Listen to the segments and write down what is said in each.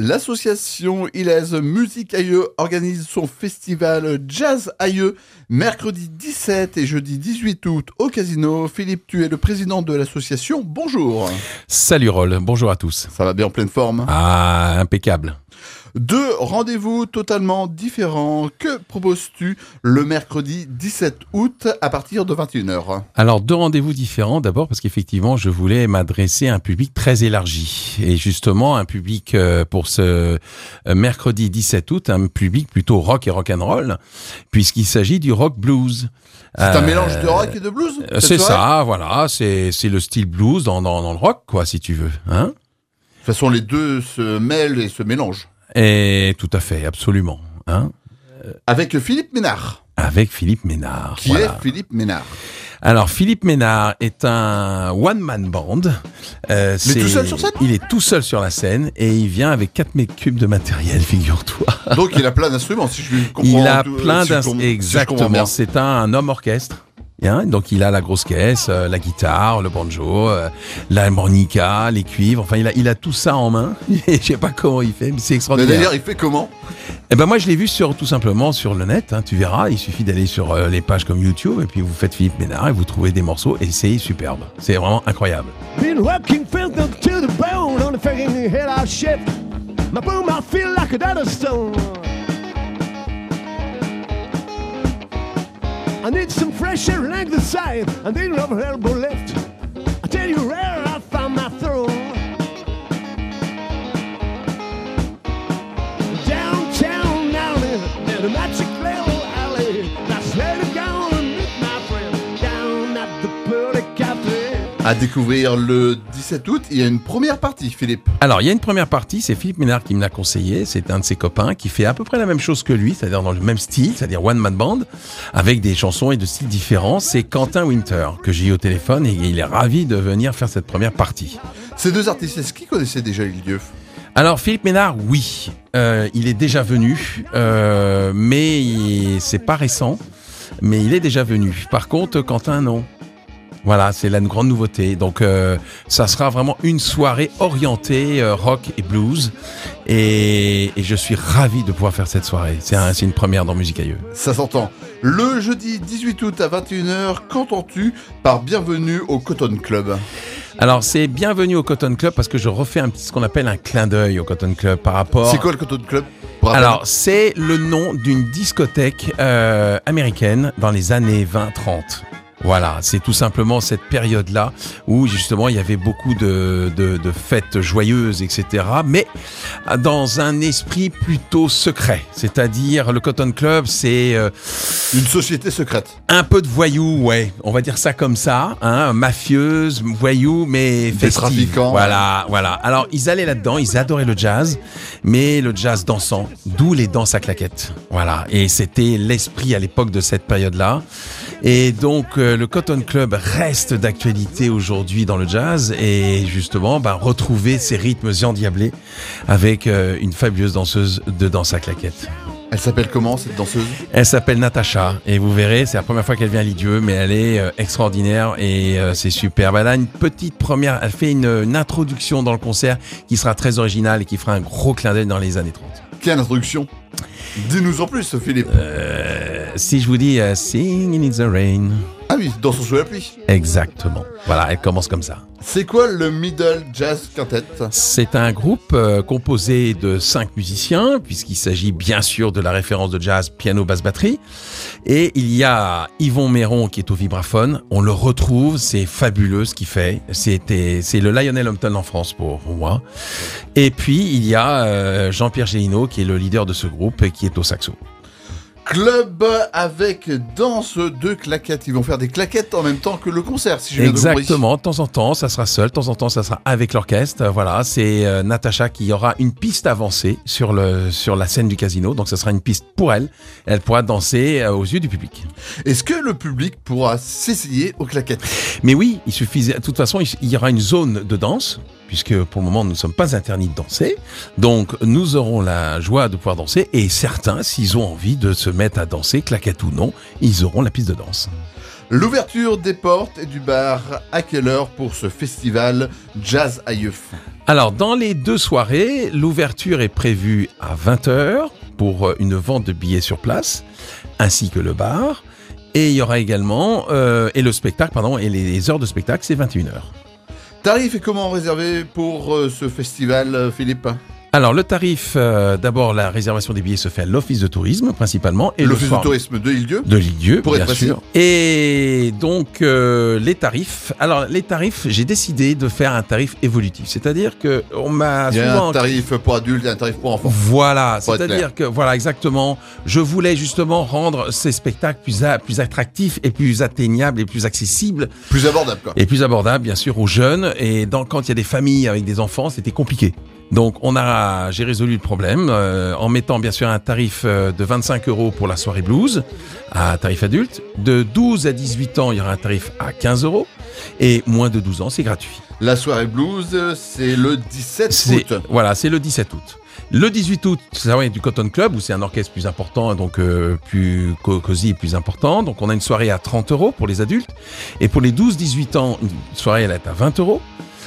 L'association Ilaise Musique Aïeux organise son festival Jazz Aïeux mercredi 17 et jeudi 18 août au Casino. Philippe, tu es le président de l'association. Bonjour. Salut Roll, bonjour à tous. Ça va bien en pleine forme? Ah, impeccable. 2 rendez-vous totalement différents. Que proposes-tu le mercredi 17 août à partir de 21h? Alors, 2 rendez-vous différents. D'abord parce qu'effectivement, je voulais m'adresser à un public très élargi. Et justement, un public pour ce mercredi 17 août, un public plutôt rock et rock'n'roll, puisqu'il s'agit du rock blues. C'est un mélange de rock et de blues? C'est ça, voilà. C'est le style blues dans le rock, quoi, si tu veux. Hein? De toute façon, les deux se mêlent et se mélangent. Et tout à fait, absolument. Hein? Avec Philippe Ménard. Avec Philippe Ménard. Qui est Philippe Ménard? Alors, Philippe Ménard est un one-man band. Il est tout seul sur scène? Il est tout seul sur la scène et il vient avec 4 mètres cubes de matériel, figure-toi. Donc, il a plein d'instruments, si je comprends. Il a plein d'instruments. Exactement. C'est un homme orchestre. Hein, donc il a la grosse caisse, la guitare, le banjo, l'harmonica, les cuivres. Enfin, il a tout ça en main. Je sais pas comment il fait, mais c'est extraordinaire. Mais d'ailleurs, il fait comment? Eh ben moi, je l'ai vu tout simplement sur le net. Hein, tu verras, il suffit d'aller sur les pages comme YouTube et puis vous faites Philippe Ménard et vous trouvez des morceaux et c'est superbe. C'est vraiment incroyable. Been working filled up to the bone on the fucking head out ship. My boom, I feel like a dead stone. I need some fresh air like the side. I need an elbow lift. I tell you where I found my throne. Downtown alley, in the magic little alley. That's where to go and meet my friend. Down at the Pearly Cafe. À découvrir le 17 août, il y a une première partie, Philippe. Alors, il y a une première partie, c'est Philippe Ménard qui me l'a conseillé, c'est un de ses copains qui fait à peu près la même chose que lui, c'est-à-dire dans le même style, c'est-à-dire one man band, avec des chansons et de styles différents. C'est Quentin Winter que j'ai eu au téléphone et il est ravi de venir faire cette première partie. Ces 2 artistes, est-ce qu'ils connaissaient déjà les lieux? Alors, Philippe Ménard, oui, il est déjà venu, mais c'est pas récent, mais il est déjà venu. Par contre, Quentin, non. Voilà, c'est la grande nouveauté. Donc, ça sera vraiment une soirée orientée rock et blues. Et je suis ravi de pouvoir faire cette soirée. C'est une première dans Musique Aïeux. Ça s'entend. Le jeudi 18 août à 21h, qu'entends-tu par Bienvenue au Cotton Club? Alors, c'est Bienvenue au Cotton Club parce que je refais ce qu'on appelle un clin d'œil au Cotton Club par rapport... C'est quoi le Cotton Club? Alors, c'est le nom d'une discothèque américaine dans les années 20-30. Voilà, c'est tout simplement cette période-là où justement il y avait beaucoup de fêtes joyeuses, etc. Mais dans un esprit plutôt secret. C'est-à-dire le Cotton Club, c'est une société secrète. Un peu de voyous, ouais. On va dire ça comme ça, hein, mafieuse, voyous, mais festive. Des trafiquants. Voilà, voilà. Alors ils allaient là-dedans, ils adoraient le jazz, mais le jazz dansant, d'où les danses à claquettes. Voilà, et c'était l'esprit à l'époque de cette période-là. Et donc le Cotton Club reste d'actualité aujourd'hui dans le jazz et justement retrouver ces rythmes endiablés avec une fabuleuse danseuse de danse à claquettes. Elle s'appelle comment cette danseuse? Elle s'appelle Natacha et vous verrez, c'est la première fois qu'elle vient à Lisieux, mais elle est extraordinaire et c'est superbe. Elle a une petite première, elle fait une introduction dans le concert qui sera très originale et qui fera un gros clin d'œil dans les années 30. Quelle introduction? Dis-nous en plus, Philippe. Si je vous dis Singing in the Rain. Ah oui, Dansons sous la pluie. Exactement. Voilà, elle commence comme ça. C'est quoi le Middle Jazz Quintet? C'est un groupe composé de 5 musiciens, puisqu'il s'agit bien sûr de la référence de jazz, piano, basse, batterie. Et il y a Yvon Méron qui est au vibraphone. On le retrouve, c'est fabuleux ce qu'il fait. C'est le Lionel Hampton en France pour moi. Et puis il y a Jean-Pierre Gélineau qui est le leader de ce groupe et qui est au saxo. Club avec danse de claquettes. Ils vont faire des claquettes en même temps que le concert, si j'ai bien compris. Exactement, de temps en temps, ça sera seul, de temps en temps, ça sera avec l'orchestre. Voilà, c'est Natacha qui aura une piste avancée sur la scène du casino. Donc, ça sera une piste pour elle. Elle pourra danser aux yeux du public. Est-ce que le public pourra s'essayer aux claquettes? Mais oui, il suffit. De toute façon, il y aura une zone de danse, puisque pour le moment, nous ne sommes pas interdits de danser. Donc, nous aurons la joie de pouvoir danser. Et certains, s'ils ont envie de se mettre à danser, claquette ou non, ils auront la piste de danse. L'ouverture des portes et du bar, à quelle heure pour ce festival Jazz Aïeux? Alors, dans les 2 soirées, l'ouverture est prévue à 20h pour une vente de billets sur place, ainsi que le bar. Et il y aura également, et le spectacle, pardon, et les heures de spectacle, c'est 21h. Tarif et comment réserver pour ce festival, Philippe? Alors, le tarif, d'abord, la réservation des billets se fait à l'Office de tourisme, principalement. Et L'Office le soir, de tourisme de Lille-Dieu. de Lille-Dieu, Pour être bien précis. sûr. Et donc, les tarifs. Alors, les tarifs, j'ai décidé de faire un tarif évolutif. C'est-à-dire que on m'a Il y a souvent... un tarif pour adultes et un tarif pour enfants. Voilà, Pour être c'est-à-dire que, voilà, exactement. Je voulais justement rendre ces spectacles plus attractifs et plus atteignables et plus accessibles. Plus abordable, quoi. Et plus abordable, bien sûr, aux jeunes. Et quand il y a des familles avec des enfants, c'était compliqué. Donc, j'ai résolu le problème en mettant, bien sûr, un tarif de 25 € pour la soirée blues, à tarif adulte. De 12 à 18 ans, il y aura un tarif à 15 €. Et moins de 12 ans, c'est gratuit. La soirée blues, c'est le 17 août. Voilà, c'est le 17 août. Le 18 août, ça va être du Cotton Club, où c'est un orchestre plus important, donc plus cosy et plus important. Donc on a une soirée à 30 € pour les adultes. Et pour les 12-18 ans, une soirée elle est à 20 €.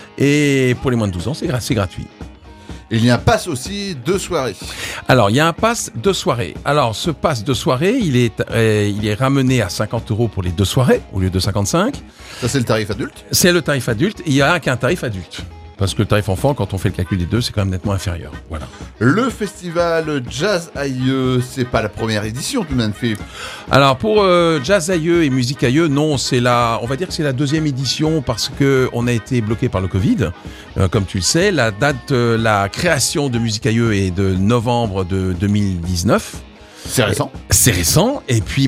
Et pour les moins de 12 ans, c'est gratuit. Il y a un pass aussi de soirée. Alors, il y a un pass de soirée. Alors, ce pass de soirée, il est ramené à 50 € pour les 2 soirées, au lieu de 55. Ça, c'est le tarif adulte. C'est le tarif adulte. Il n'y a qu'un tarif adulte. Parce que le tarif enfant, quand on fait le calcul des deux, c'est quand même nettement inférieur. Voilà. Le festival Jazz Aïeux, c'est pas la première édition tout de même, Philippe. Alors pour Jazz Aïeux et Musique Aïeux, non, on va dire que c'est la 2e édition parce que on a été bloqué par le Covid. Comme tu le sais, la date de la création de Musique Aïeux est de novembre de 2019. C'est récent. C'est récent. Et puis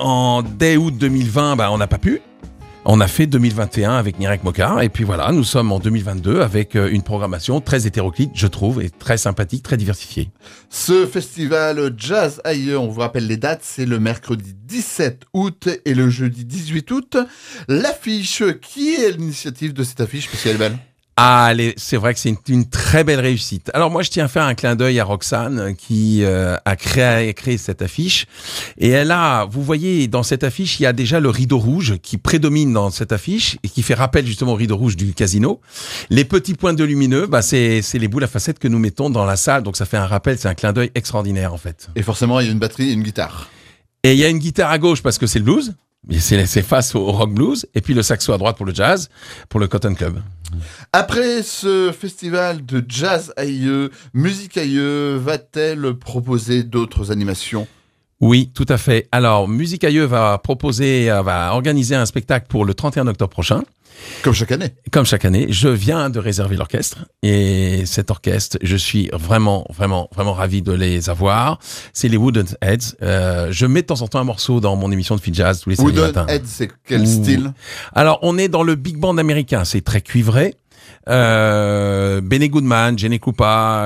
dès août 2020, on n'a pas pu. On a fait 2021 avec Nirek Mokar et puis voilà, nous sommes en 2022 avec une programmation très hétéroclite, je trouve, et très sympathique, très diversifiée. Ce festival Jazz Aïeux, on vous rappelle les dates, c'est le mercredi 17 août et le jeudi 18 août. L'affiche, qui est l'initiative de cette affiche parce qu'elle est belle? C'est vrai que c'est une très belle réussite. Alors moi, je tiens à faire un clin d'œil à Roxane qui a créé cette affiche. Et vous voyez, dans cette affiche, il y a déjà le rideau rouge qui prédomine dans cette affiche et qui fait rappel justement au rideau rouge du casino. Les petits points de lumineux, c'est les boules à facettes que nous mettons dans la salle. Donc ça fait un rappel, c'est un clin d'œil extraordinaire en fait. Et forcément, il y a une batterie et une guitare. Et il y a une guitare à gauche parce que c'est le blues. C'est face au rock blues. Et puis le saxo à droite pour le jazz, pour le Cotton Club. Après ce festival de Jazz Aïeux, Musique Aïeux va-t-elle proposer d'autres animations? Oui, tout à fait. Alors, Musique Aïeux va organiser un spectacle pour le 31 octobre prochain. Comme chaque année. Comme chaque année, je viens de réserver l'orchestre et cet orchestre, je suis vraiment ravi de les avoir. C'est les Wooden Heads. Je mets de temps en temps un morceau dans mon émission de Free Jazz tous les samedis matins. Wooden Heads, c'est quel style? Alors, on est dans le big band américain. C'est très cuivré. Benny Goodman, Jenny Krupa,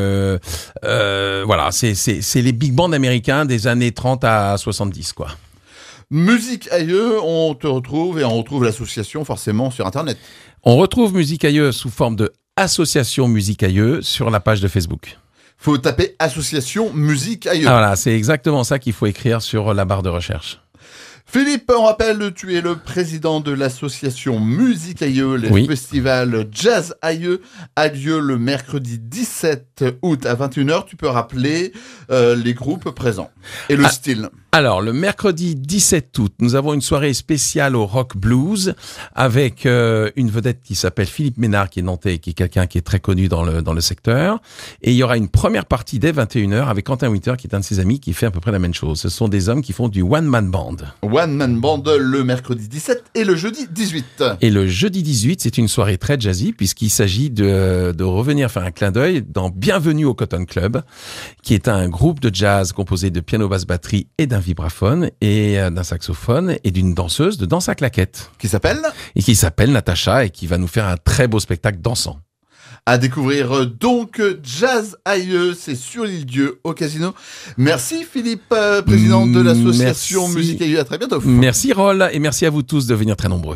voilà, c'est les big bands américains des années 30 à 70, quoi. Musique Aïeux, on te retrouve et on retrouve l'association forcément sur Internet. On retrouve Musique Aïeux sous forme de Association Musique Aïeux sur la page de Facebook. Faut taper Association Musique Aïeux. Ah, voilà, c'est exactement ça qu'il faut écrire sur la barre de recherche. Philippe, on rappelle, tu es le président de l'association Musique Aïeux. Le festival Jazz Aïeux a lieu le mercredi 17 août à 21h. Tu peux rappeler les groupes présents et le style. Alors, le mercredi 17 août, nous avons une soirée spéciale au rock blues avec une vedette qui s'appelle Philippe Ménard, qui est nantais, qui est quelqu'un qui est très connu dans le secteur. Et il y aura une première partie dès 21h avec Quentin Winter, qui est un de ses amis, qui fait à peu près la même chose. Ce sont des hommes qui font du one-man band. One-man band le mercredi 17 et le jeudi 18. Et le jeudi 18, c'est une soirée très jazzy, puisqu'il s'agit de revenir faire un clin d'œil dans Bienvenue au Cotton Club, qui est un groupe de jazz composé de piano, basse, batterie et d'un vibraphone et d'un saxophone et d'une danseuse de danse à claquettes. Qui s'appelle Natacha et qui va nous faire un très beau spectacle dansant. À découvrir donc Jazz Aïeux, c'est sur l'Île-Dieu au casino. Merci Philippe, président de l'association Musique Aïeux. À très bientôt. Merci Roll et merci à vous tous de venir très nombreux.